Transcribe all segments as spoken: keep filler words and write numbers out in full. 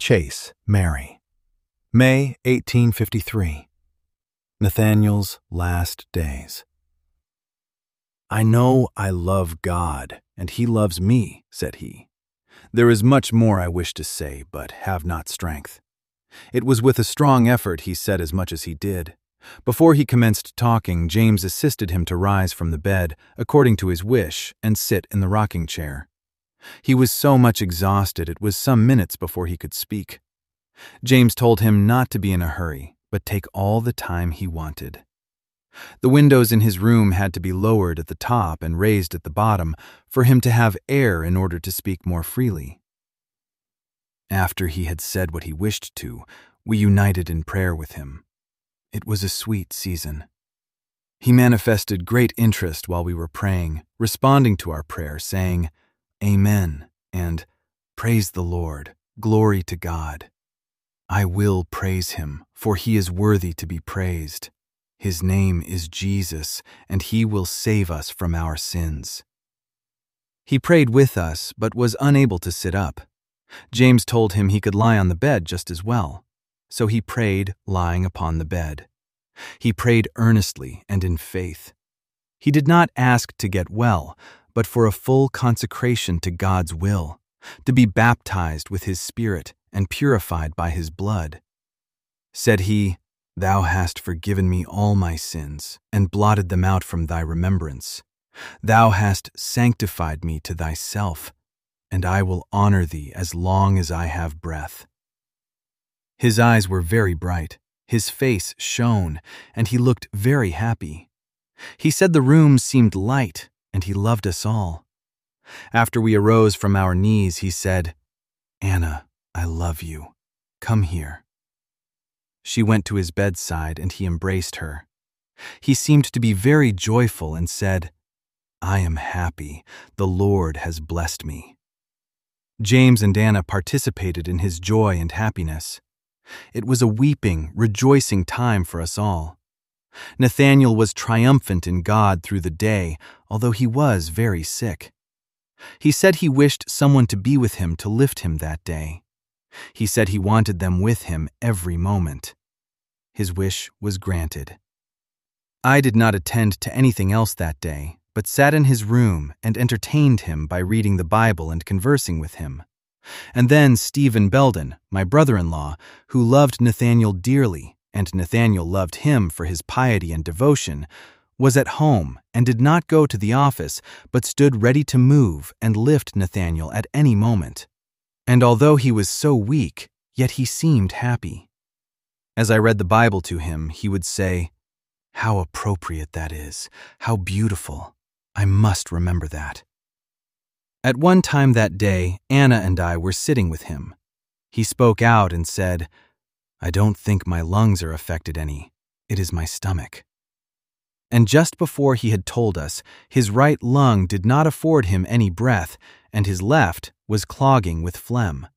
Chase, Mary. May eighteen fifty-three. Nathaniel's last days. "I know I love God, and He loves me," said he. "There is much more I wish to say, but have not strength." It was with a strong effort he said as much as he did. Before he commenced talking, James assisted him to rise from the bed, according to his wish, and sit in the rocking chair. He was so much exhausted it was some minutes before he could speak. James told him not to be in a hurry, but take all the time he wanted. The windows in his room had to be lowered at the top and raised at the bottom for him to have air in order to speak more freely. After he had said what he wished to, we united in prayer with him. It was a sweet season. He manifested great interest while we were praying, responding to our prayer, saying, "Amen," and "Praise the Lord, glory to God. I will praise Him, for He is worthy to be praised. His name is Jesus, and He will save us from our sins." He prayed with us, but was unable to sit up. James told him he could lie on the bed just as well, so he prayed lying upon the bed. He prayed earnestly and in faith. He did not ask to get well, but for a full consecration to God's will, to be baptized with His Spirit and purified by His blood. Said he, "Thou hast forgiven me all my sins, and blotted them out from Thy remembrance. Thou hast sanctified me to Thyself, and I will honor Thee as long as I have breath." His eyes were very bright, his face shone, and he looked very happy. He said the room seemed light, and he loved us all. After we arose from our knees, he said, "Anna, I love you. Come here." She went to his bedside, and he embraced her. He seemed to be very joyful and said, "I am happy. The Lord has blessed me." James and Anna participated in his joy and happiness. It was a weeping, rejoicing time for us all. Nathaniel was triumphant in God through the day, although he was very sick. He said he wished someone to be with him to lift him that day. He said he wanted them with him every moment. His wish was granted. I did not attend to anything else that day, but sat in his room and entertained him by reading the Bible and conversing with him. And then Stephen Belden, my brother-in-law, who loved Nathaniel dearly, and Nathaniel loved him for his piety and devotion, was at home and did not go to the office, but stood ready to move and lift Nathaniel at any moment. And although he was so weak, yet he seemed happy. As I read the Bible to him, he would say, "How appropriate that is! How beautiful! I must remember that." At one time that day, Anna and I were sitting with him. He spoke out and said, "I don't think my lungs are affected any. It is my stomach." And just before he had told us, his right lung did not afford him any breath, and his left was clogging with phlegm.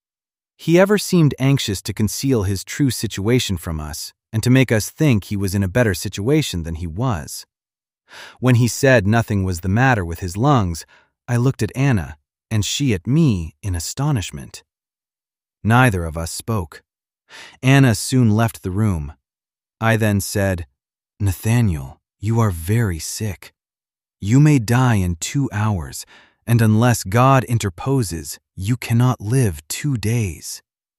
He ever seemed anxious to conceal his true situation from us and to make us think he was in a better situation than he was. When he said nothing was the matter with his lungs, I looked at Anna, and she at me in astonishment. Neither of us spoke. Anna soon left the room. I then said, "Nathaniel, you are very sick. You may die in two hours, and unless God interposes, you cannot live two days."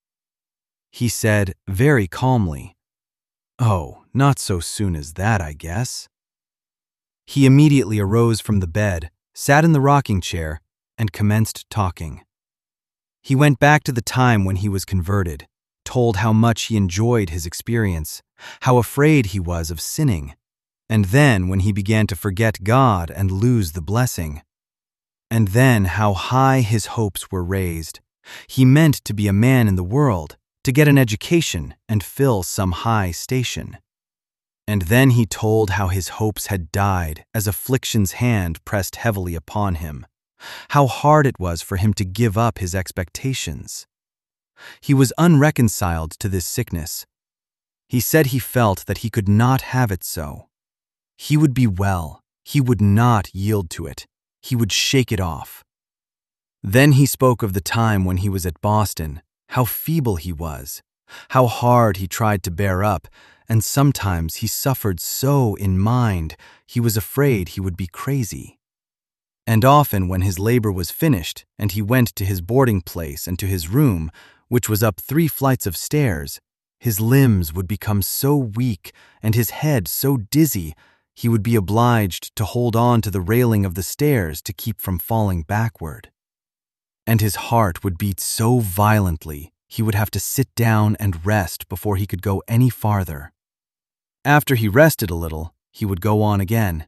He said, very calmly, "Oh, not so soon as that, I guess." He immediately arose from the bed, sat in the rocking chair, and commenced talking. He went back to the time when he was converted, told how much he enjoyed his experience, how afraid he was of sinning, and then when he began to forget God and lose the blessing. And then how high his hopes were raised. He meant to be a man in the world, to get an education and fill some high station. And then he told how his hopes had died as affliction's hand pressed heavily upon him, how hard it was for him to give up his expectations. He was unreconciled to this sickness. He said he felt that he could not have it so. He would be well. He would not yield to it. He would shake it off. Then he spoke of the time when he was at Boston, how feeble he was, how hard he tried to bear up, and sometimes he suffered so in mind he was afraid he would be crazy. And often when his labor was finished and he went to his boarding place and to his room, which was up three flights of stairs, his limbs would become so weak and his head so dizzy he would be obliged to hold on to the railing of the stairs to keep from falling backward. And his heart would beat so violently he would have to sit down and rest before he could go any farther. After he rested a little, he would go on again.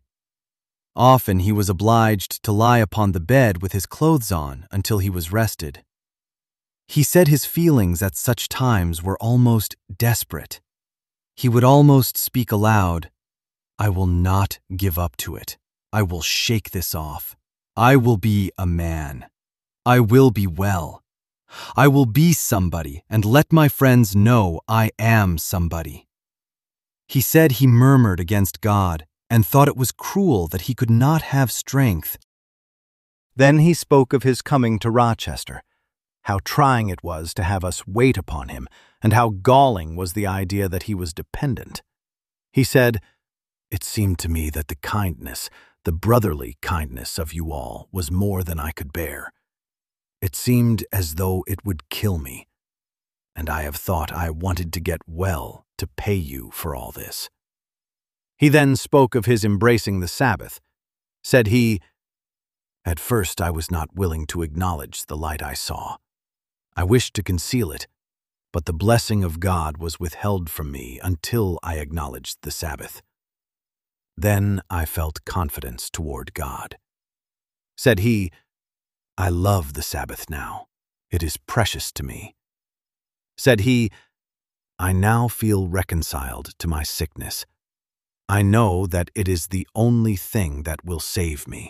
Often he was obliged to lie upon the bed with his clothes on until he was rested. He said his feelings at such times were almost desperate. He would almost speak aloud, "I will not give up to it. I will shake this off. I will be a man. I will be well. I will be somebody and let my friends know I am somebody." He said he murmured against God and thought it was cruel that he could not have strength. Then he spoke of his coming to Rochester, how trying it was to have us wait upon him, and how galling was the idea that he was dependent. He said, "It seemed to me that the kindness, the brotherly kindness of you all was more than I could bear. It seemed as though it would kill me, and I have thought I wanted to get well to pay you for all this." He then spoke of his embracing the Sabbath. Said he, "At first I was not willing to acknowledge the light I saw. I wished to conceal it, but the blessing of God was withheld from me until I acknowledged the Sabbath. Then I felt confidence toward God." Said he, "I love the Sabbath now. It is precious to me." Said he, "I now feel reconciled to my sickness. I know that it is the only thing that will save me.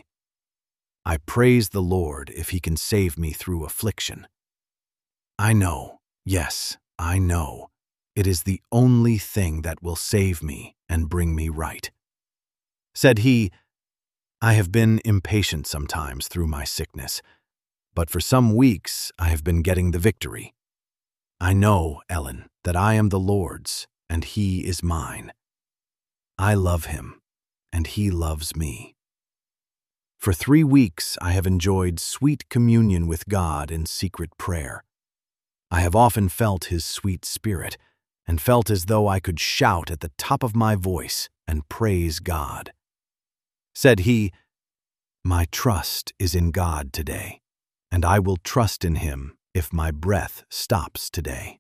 I praise the Lord if he can save me through affliction. I know, yes, I know, it is the only thing that will save me and bring me right." Said he, "I have been impatient sometimes through my sickness, but for some weeks I have been getting the victory. I know, Ellen, that I am the Lord's, and he is mine. I love him, and he loves me. For three weeks I have enjoyed sweet communion with God in secret prayer. I have often felt his sweet spirit, and felt as though I could shout at the top of my voice and praise God." Said he, "My trust is in God today, and I will trust in him if my breath stops today."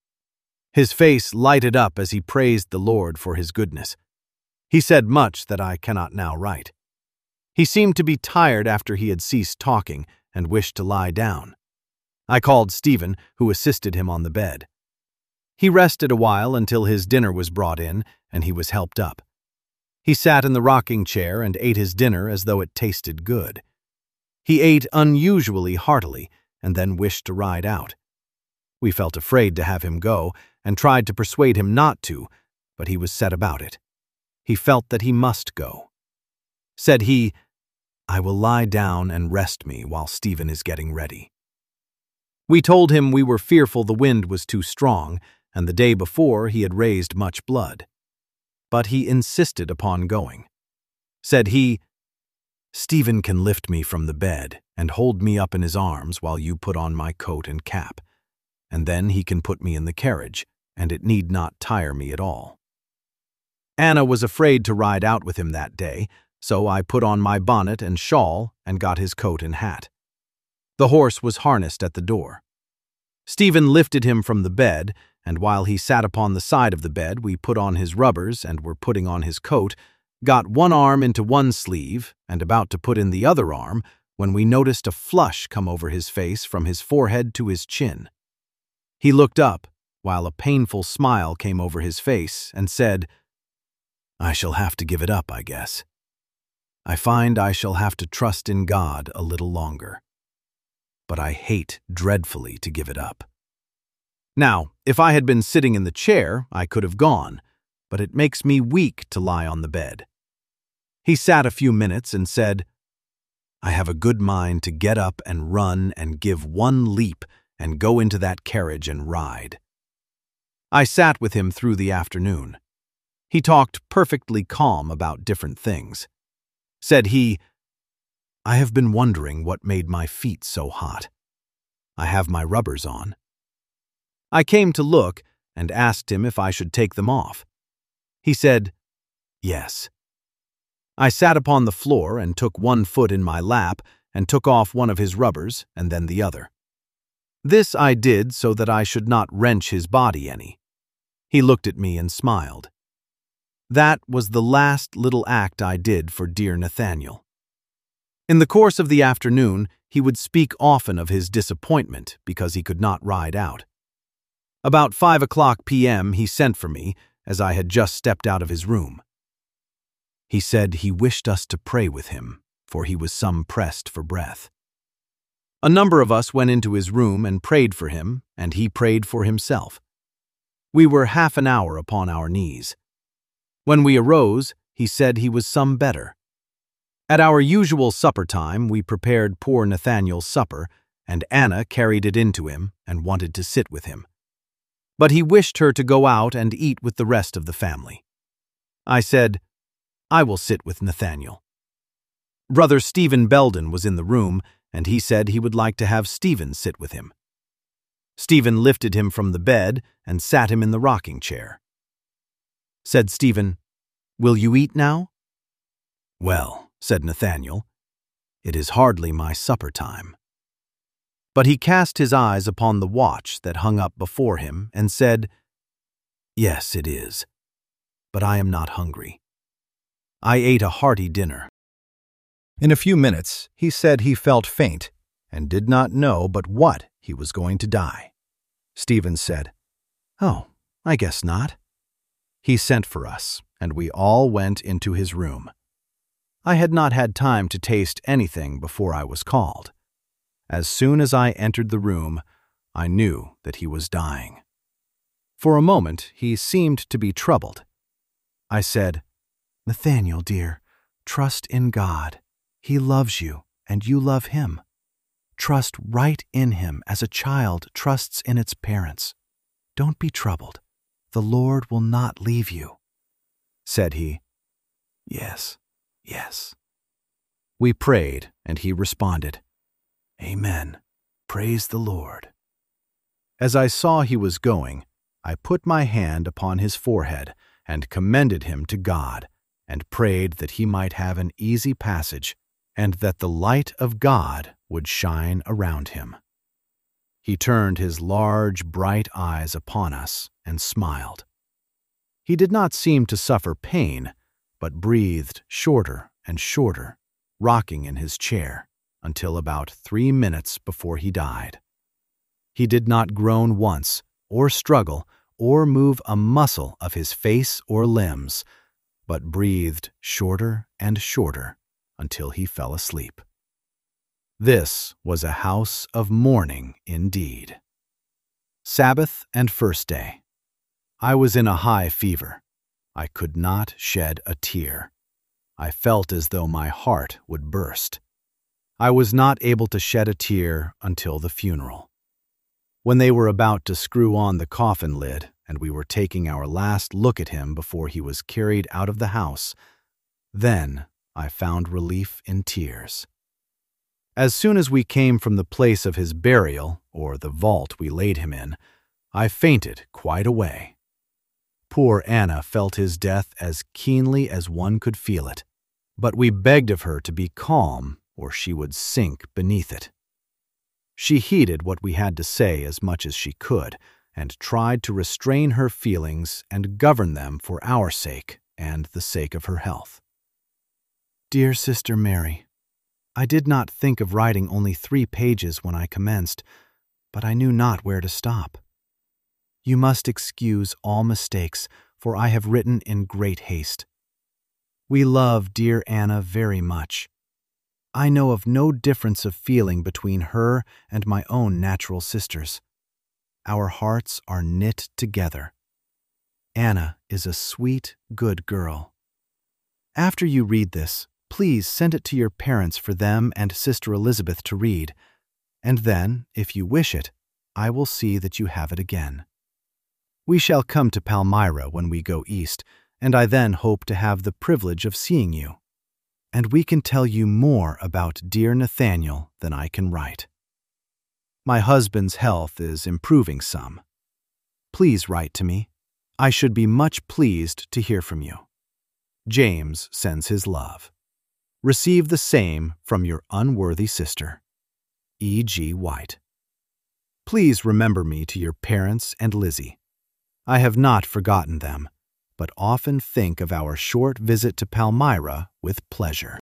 His face lighted up as he praised the Lord for his goodness. He said much that I cannot now write. He seemed to be tired after he had ceased talking and wished to lie down. I called Stephen, who assisted him on the bed. He rested a while until his dinner was brought in and he was helped up. He sat in the rocking chair and ate his dinner as though it tasted good. He ate unusually heartily and then wished to ride out. We felt afraid to have him go and tried to persuade him not to, but he was set about it. He felt that he must go. Said he, "I will lie down and rest me while Stephen is getting ready." We told him we were fearful the wind was too strong, and the day before he had raised much blood. But he insisted upon going. Said he, "Stephen can lift me from the bed and hold me up in his arms while you put on my coat and cap, and then he can put me in the carriage, and it need not tire me at all." Anna was afraid to ride out with him that day, so I put on my bonnet and shawl and got his coat and hat. The horse was harnessed at the door. Stephen lifted him from the bed, and while he sat upon the side of the bed, we put on his rubbers and were putting on his coat, got one arm into one sleeve and about to put in the other arm when we noticed a flush come over his face from his forehead to his chin. He looked up, while a painful smile came over his face, and said, "I shall have to give it up, I guess. I find I shall have to trust in God a little longer. But I hate dreadfully to give it up." Now, if I had been sitting in the chair, I could have gone, but it makes me weak to lie on the bed. He sat a few minutes and said, "I have a good mind to get up and run and give one leap and go into that carriage and ride." I sat with him through the afternoon. He talked perfectly calm about different things. Said he, "I have been wondering what made my feet so hot. I have my rubbers on." I came to look and asked him if I should take them off. He said, "Yes." I sat upon the floor and took one foot in my lap and took off one of his rubbers and then the other. This I did so that I should not wrench his body any. He looked at me and smiled. That was the last little act I did for dear Nathaniel. In the course of the afternoon, he would speak often of his disappointment because he could not ride out. About five o'clock p m he sent for me, as I had just stepped out of his room. He said he wished us to pray with him, for he was some pressed for breath. A number of us went into his room and prayed for him, and he prayed for himself. We were half an hour upon our knees. When we arose, he said he was some better. At our usual supper time, we prepared poor Nathaniel's supper, and Anna carried it into him and wanted to sit with him. But he wished her to go out and eat with the rest of the family. I said, "I will sit with Nathaniel." Brother Stephen Belden was in the room, and he said he would like to have Stephen sit with him. Stephen lifted him from the bed and sat him in the rocking chair. Said Stephen, "Will you eat now?" "Well," said Nathaniel, "it is hardly my supper time." But he cast his eyes upon the watch that hung up before him and said, "Yes, it is, but I am not hungry. I ate a hearty dinner." In a few minutes, he said he felt faint and did not know but what he was going to die. Stephen said, "Oh, I guess not." He sent for us, and we all went into his room. I had not had time to taste anything before I was called. As soon as I entered the room, I knew that he was dying. For a moment, he seemed to be troubled. I said, "Nathaniel, dear, trust in God. He loves you, and you love him. Trust right in him as a child trusts in its parents. Don't be troubled. The Lord will not leave you." Said he, "Yes, yes." We prayed, and he responded, "Amen. Praise the Lord." As I saw he was going, I put my hand upon his forehead and commended him to God, and prayed that he might have an easy passage, and that the light of God would shine around him. He turned his large, bright eyes upon us and smiled. He did not seem to suffer pain, but breathed shorter and shorter, rocking in his chair, until about three minutes before he died. He did not groan once, or struggle, or move a muscle of his face or limbs, but breathed shorter and shorter until he fell asleep. This was a house of mourning indeed. Sabbath and first day. I was in a high fever. I could not shed a tear. I felt as though my heart would burst. I was not able to shed a tear until the funeral. When they were about to screw on the coffin lid and we were taking our last look at him before he was carried out of the house, then I found relief in tears. As soon as we came from the place of his burial, or the vault we laid him in, I fainted quite away. Poor Anna felt his death as keenly as one could feel it, but we begged of her to be calm, or she would sink beneath it. She heeded what we had to say as much as she could, and tried to restrain her feelings and govern them for our sake and the sake of her health. Dear Sister Mary, I did not think of writing only three pages when I commenced, but I knew not where to stop. You must excuse all mistakes, for I have written in great haste. We love dear Anna very much. I know of no difference of feeling between her and my own natural sisters. Our hearts are knit together. Anna is a sweet, good girl. After you read this, please send it to your parents for them and Sister Elizabeth to read, and then, if you wish it, I will see that you have it again. We shall come to Palmyra when we go east, and I then hope to have the privilege of seeing you. And we can tell you more about dear Nathaniel than I can write. My husband's health is improving some. Please write to me. I should be much pleased to hear from you. James sends his love. Receive the same from your unworthy sister, E G White. Please remember me to your parents and Lizzie. I have not forgotten them, but often think of our short visit to Palmyra with pleasure.